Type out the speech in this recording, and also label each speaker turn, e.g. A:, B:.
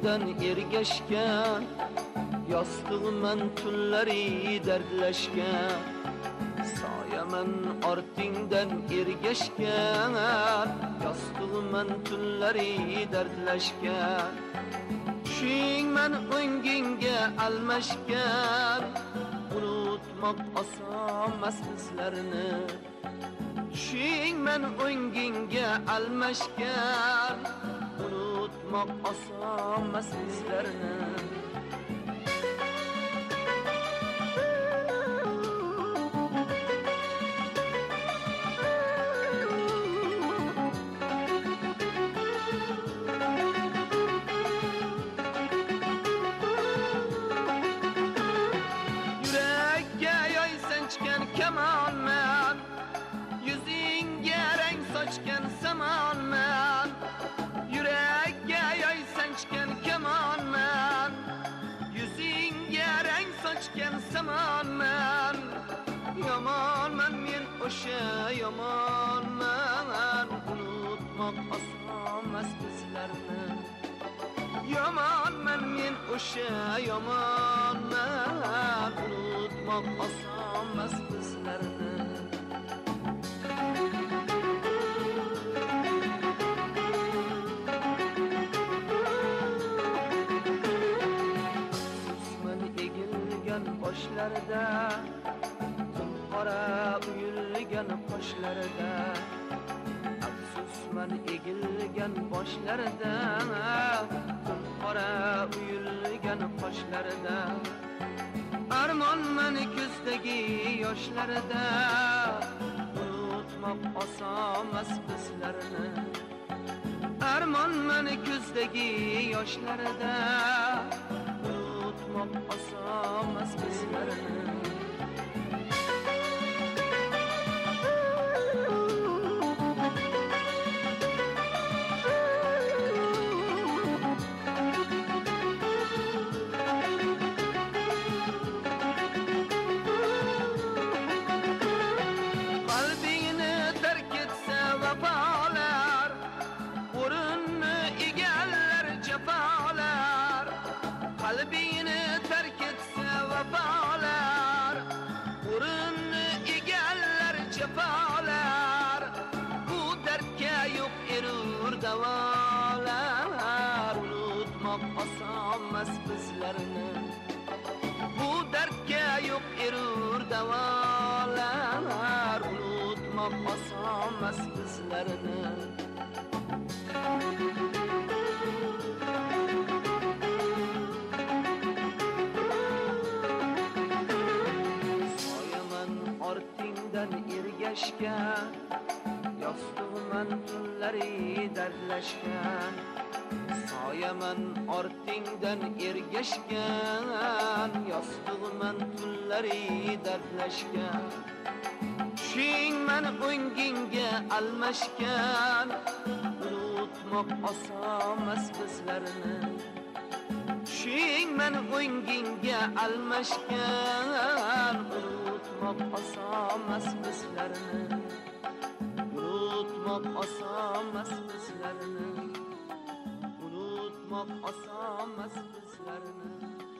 A: ortingdan ergashgan, yostig'iman tunlari dardlashgan. Soyaman ortingdan ergashgan, yostig'iman tunlari dardlashgan. Tushingman o'ngingga almashgan, unutmoq osonmas bizlarni. Tushingman o'ngingga almashgan, unutmoq osonmas bizlarni. Yurakka yoy sanchgan kamonman, yuzingga rang sochgan samonman. Yurakka yoy sanchgan kamonman, yuzingga rang sochgan samonman. Yomonman men o'sha yomonman, unutmoq osonmas bizlarni. Yomonman men o'sha yomonman, unutmoq osonmas bizlarni. Boshlarida qora uyulgan qoshlarida, afsusman egilgan boshlarida, qora uyulgan qoshlarida. Armonman ko'zdagi yoshlarida, unutmoq osonmas bizlarni. Armonman ko'zdagi yoshlarida, unutmoq osonmas bizlarni. Qalbingni tark etsa vafolar, o'rinni egallar jafolar. Qalbingni tark etsa vafolar, o'rinni egallar jafolar. Bu dardga yo'q erur davolar, unutmoq osonmas bizlarni. Bu dardga yo'q erur davolar, unutmoq osonmas bizlarni. Ortingdan ergashgan, yostig'iman tunlari dardlashgan. Soyaman ortingdan ergashgan, yostig'iman tunlari dardlashgan. Tushingman o'ngingga almashgan, unutmoq osonmas bizlarni. Tushingman o'ngingga almashgan, unutmoq osonmas bizlarni. Unutmoq osonmas bizlarni. Unutmoq osonmas bizlarni.